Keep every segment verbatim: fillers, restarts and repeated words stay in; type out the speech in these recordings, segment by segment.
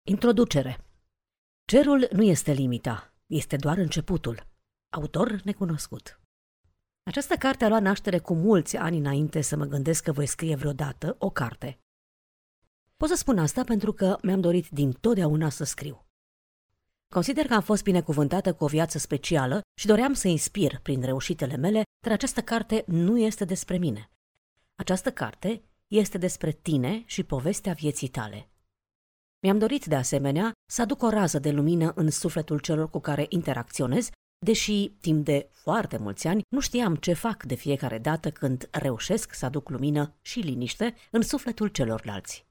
Introducere. Cerul nu este limita, este doar începutul. Autor necunoscut. Această carte a luat naștere cu mulți ani înainte să mă gândesc că voi scrie vreodată o carte. Pot să spun asta pentru că mi-am dorit dintotdeauna să scriu. Consider că am fost binecuvântată cu o viață specială și doream să inspir prin reușitele mele, dar această carte nu este despre mine. Această carte este despre tine și povestea vieții tale. Mi-am dorit de asemenea să aduc o rază de lumină în sufletul celor cu care interacționez, deși timp de foarte mulți ani nu știam ce fac de fiecare dată când reușesc să aduc lumină și liniște în sufletul celorlalți.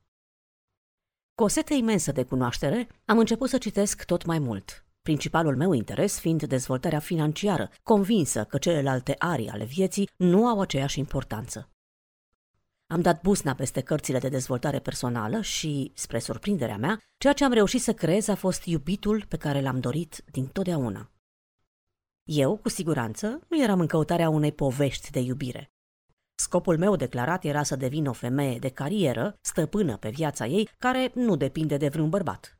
Cu o sete imensă de cunoaștere, am început să citesc tot mai mult, principalul meu interes fiind dezvoltarea financiară, convinsă că celelalte arii ale vieții nu au aceeași importanță. Am dat buzna peste cărțile de dezvoltare personală și, spre surprinderea mea, ceea ce am reușit să creez a fost iubitul pe care l-am dorit dintotdeauna. Eu, cu siguranță, nu eram în căutarea unei povești de iubire. Scopul meu declarat era să devin o femeie de carieră, stăpână pe viața ei, care nu depinde de vreun bărbat.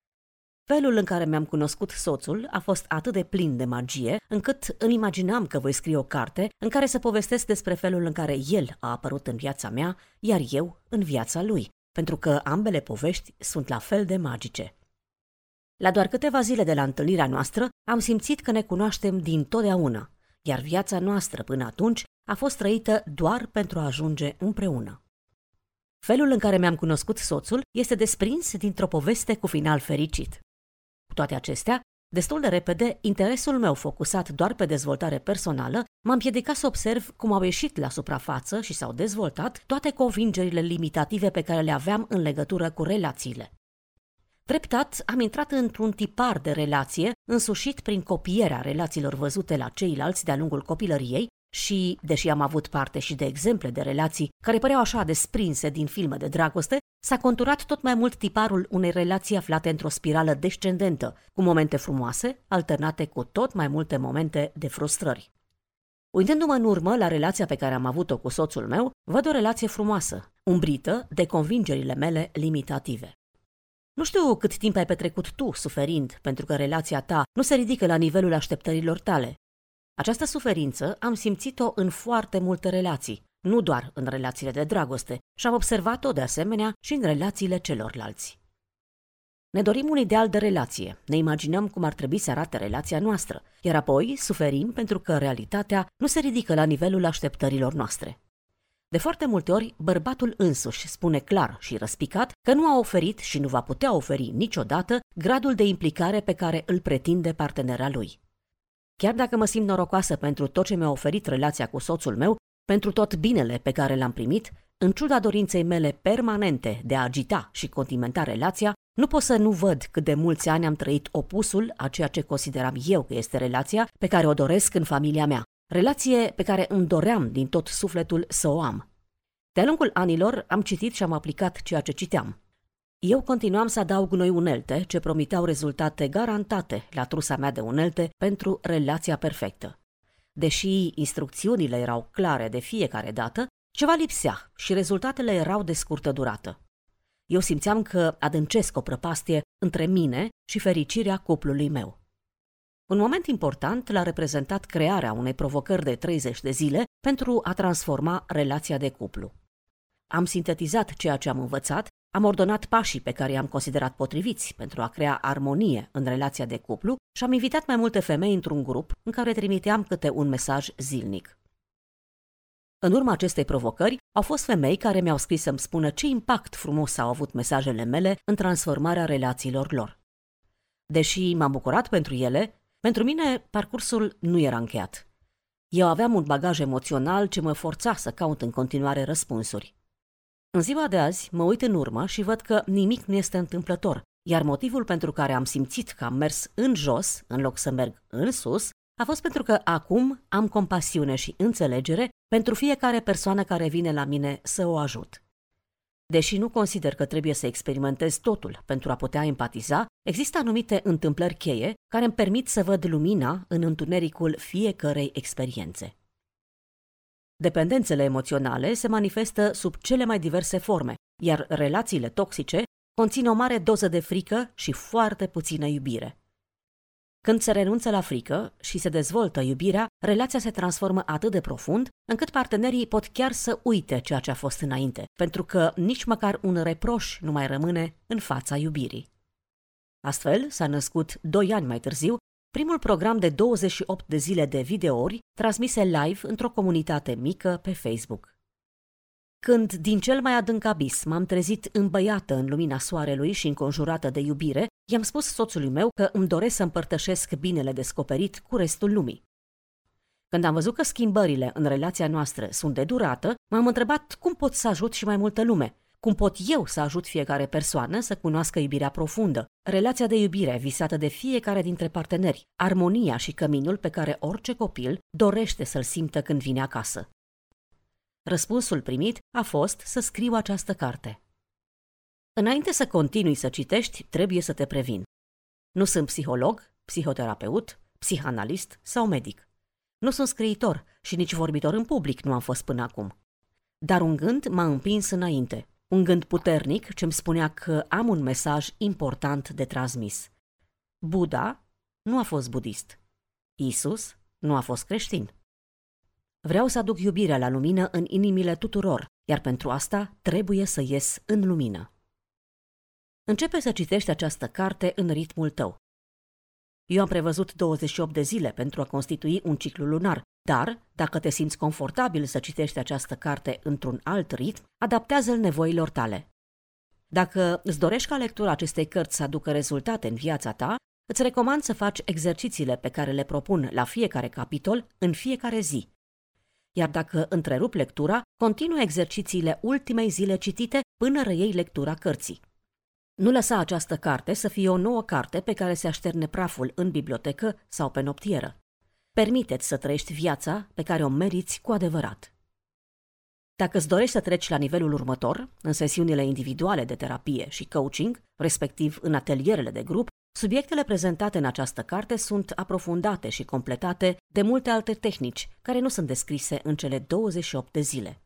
Felul în care mi-am cunoscut soțul a fost atât de plin de magie, încât îmi imaginam că voi scrie o carte în care să povestesc despre felul în care el a apărut în viața mea, iar eu în viața lui, pentru că ambele povești sunt la fel de magice. La doar câteva zile de la întâlnirea noastră, am simțit că ne cunoaștem dintotdeauna, iar viața noastră până atunci a fost trăită doar pentru a ajunge împreună. Felul în care mi-am cunoscut soțul este desprins dintr-o poveste cu final fericit. Cu toate acestea, destul de repede, interesul meu focusat doar pe dezvoltare personală m-a împiedicat să observ cum au ieșit la suprafață și s-au dezvoltat toate convingerile limitative pe care le aveam în legătură cu relațiile. Treptat am intrat într-un tipar de relație însușit prin copierea relațiilor văzute la ceilalți de-a lungul copilăriei și, deși am avut parte și de exemple de relații care păreau așa desprinse din filme de dragoste, s-a conturat tot mai mult tiparul unei relații aflate într-o spirală descendentă, cu momente frumoase, alternate cu tot mai multe momente de frustrări. Uitându-mă în urmă la relația pe care am avut-o cu soțul meu, văd o relație frumoasă, umbrită de convingerile mele limitative. Nu știu cât timp ai petrecut tu suferind pentru că relația ta nu se ridică la nivelul așteptărilor tale. Această suferință am simțit-o în foarte multe relații, nu doar în relațiile de dragoste, și am observat-o de asemenea și în relațiile celorlalți. Ne dorim un ideal de relație, ne imaginăm cum ar trebui să arate relația noastră, iar apoi suferim pentru că realitatea nu se ridică la nivelul așteptărilor noastre. De foarte multe ori, bărbatul însuși spune clar și răspicat că nu a oferit și nu va putea oferi niciodată gradul de implicare pe care îl pretinde partenera lui. Chiar dacă mă simt norocoasă pentru tot ce mi-a oferit relația cu soțul meu, pentru tot binele pe care l-am primit, în ciuda dorinței mele permanente de a agita și condimenta relația, nu pot să nu văd cât de mulți ani am trăit opusul a ceea ce consideram eu că este relația pe care o doresc în familia mea, relație pe care îmi doream din tot sufletul să o am. De-a lungul anilor am citit și am aplicat ceea ce citeam. Eu continuam să adaug noi unelte ce promiteau rezultate garantate la trusa mea de unelte pentru relația perfectă. Deși instrucțiunile erau clare de fiecare dată, ceva lipsea și rezultatele erau de scurtă durată. Eu simțeam că adâncesc o prăpastie între mine și fericirea cuplului meu. Un moment important l-a reprezentat crearea unei provocări de treizeci de zile pentru a transforma relația de cuplu. Am sintetizat ceea ce am învățat, am ordonat pașii pe care i-am considerat potriviți pentru a crea armonie în relația de cuplu și am invitat mai multe femei într-un grup în care trimiteam câte un mesaj zilnic. În urma acestei provocări, au fost femei care mi-au scris să-mi spună ce impact frumos au avut mesajele mele în transformarea relațiilor lor. Deși m-am bucurat pentru ele, pentru mine parcursul nu era încheiat. Eu aveam un bagaj emoțional ce mă forța să caut în continuare răspunsuri. În ziua de azi mă uit în urmă și văd că nimic nu este întâmplător, iar motivul pentru care am simțit că am mers în jos în loc să merg în sus a fost pentru că acum am compasiune și înțelegere pentru fiecare persoană care vine la mine să o ajut. Deși nu consider că trebuie să experimentez totul pentru a putea empatiza, există anumite întâmplări cheie care îmi permit să văd lumina în întunericul fiecărei experiențe. Dependențele emoționale se manifestă sub cele mai diverse forme, iar relațiile toxice conține o mare doză de frică și foarte puțină iubire. Când se renunță la frică și se dezvoltă iubirea, relația se transformă atât de profund, încât partenerii pot chiar să uite ceea ce a fost înainte, pentru că nici măcar un reproș nu mai rămâne în fața iubirii. Astfel, s-a născut, doi ani mai târziu, primul program de douăzeci și opt de zile de videouri transmise live într-o comunitate mică pe Facebook. Când, din cel mai adânc abis, m-am trezit îmbăiată în lumina soarelui și înconjurată de iubire, i-am spus soțului meu că îmi doresc să împărtășesc binele descoperit cu restul lumii. Când am văzut că schimbările în relația noastră sunt de durată, m-am întrebat cum pot să ajut și mai multă lume, cum pot eu să ajut fiecare persoană să cunoască iubirea profundă, relația de iubire visată de fiecare dintre parteneri, armonia și căminul pe care orice copil dorește să-l simtă când vine acasă. Răspunsul primit a fost să scriu această carte. Înainte să continui să citești, trebuie să te previn. Nu sunt psiholog, psihoterapeut, psihanalist sau medic. Nu sunt scriitor și nici vorbitor în public nu am fost până acum. Dar un gând m-a împins înainte, un gând puternic ce îmi spunea că am un mesaj important de transmis. Buddha nu a fost budist. Isus nu a fost creștin. Vreau să aduc iubirea la lumină în inimile tuturor, iar pentru asta trebuie să ies în lumină. Începe să citești această carte în ritmul tău. Eu am prevăzut douăzeci și opt de zile pentru a constitui un ciclu lunar, dar, dacă te simți confortabil să citești această carte într-un alt ritm, adaptează-l nevoilor tale. Dacă îți dorești ca lectura acestei cărți să aducă rezultate în viața ta, îți recomand să faci exercițiile pe care le propun la fiecare capitol în fiecare zi. Iar dacă întrerupi lectura, continuă exercițiile ultimei zile citite până reiei lectura cărții. Nu lăsa această carte să fie o nouă carte pe care se așterne praful în bibliotecă sau pe noptieră. Permite-ți să trăiești viața pe care o meriți cu adevărat. Dacă îți dorești să treci la nivelul următor, în sesiunile individuale de terapie și coaching, respectiv în atelierele de grup, subiectele prezentate în această carte sunt aprofundate și completate de multe alte tehnici care nu sunt descrise în cele douăzeci și opt de zile.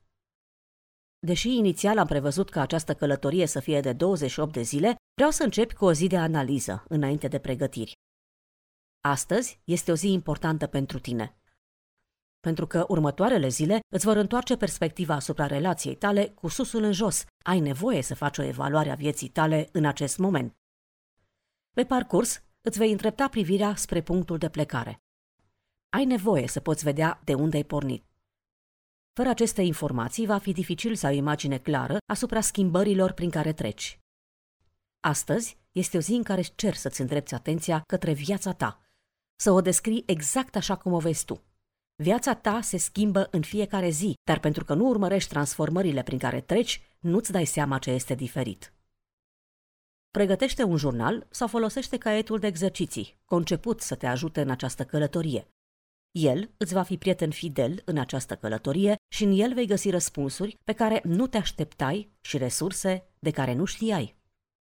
Deși inițial am prevăzut ca această călătorie să fie de douăzeci și opt de zile, vreau să încep cu o zi de analiză, înainte de pregătiri. Astăzi este o zi importantă pentru tine, pentru că următoarele zile îți vor întoarce perspectiva asupra relației tale cu susul în jos. Ai nevoie să faci o evaluare a vieții tale în acest moment. Pe parcurs, îți vei îndrepta privirea spre punctul de plecare. Ai nevoie să poți vedea de unde ai pornit. Fără aceste informații, va fi dificil să ai o imagine clară asupra schimbărilor prin care treci. Astăzi este o zi în care îți cer să-ți îndrepți atenția către viața ta, să o descrii exact așa cum o vezi tu. Viața ta se schimbă în fiecare zi, dar pentru că nu urmărești transformările prin care treci, nu-ți dai seama ce este diferit. Pregătește un jurnal sau folosește caietul de exerciții, conceput să te ajute în această călătorie. El îți va fi prieten fidel în această călătorie și în el vei găsi răspunsuri pe care nu te așteptai și resurse de care nu știai.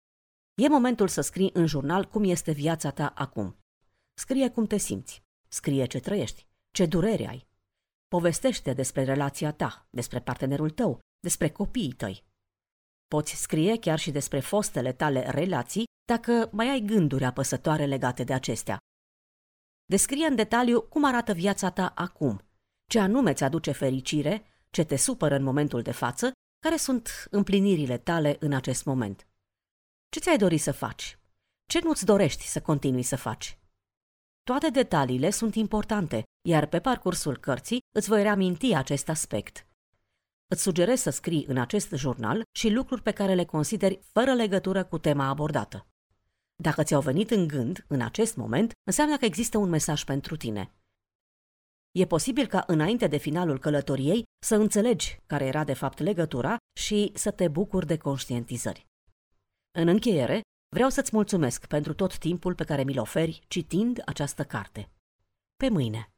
E momentul să scrii în jurnal cum este viața ta acum. Scrie cum te simți, scrie ce trăiești, ce durere ai. Povestește despre relația ta, despre partenerul tău, despre copiii tăi. Poți scrie chiar și despre fostele tale relații dacă mai ai gânduri apăsătoare legate de acestea. Descrie în detaliu cum arată viața ta acum, ce anume ți aduce fericire, ce te supără în momentul de față, care sunt împlinirile tale în acest moment. Ce ți-ai dori să faci? Ce nu-ți dorești să continui să faci? Toate detaliile sunt importante, iar pe parcursul cărții îți voi reaminti acest aspect. Îți sugerez să scrii în acest jurnal și lucruri pe care le consideri fără legătură cu tema abordată. Dacă ți-au venit în gând în acest moment, înseamnă că există un mesaj pentru tine. E posibil ca înainte de finalul călătoriei să înțelegi care era de fapt legătura și să te bucuri de conștientizări. În încheiere, vreau să-ți mulțumesc pentru tot timpul pe care mi-l oferi citind această carte. Pe mâine!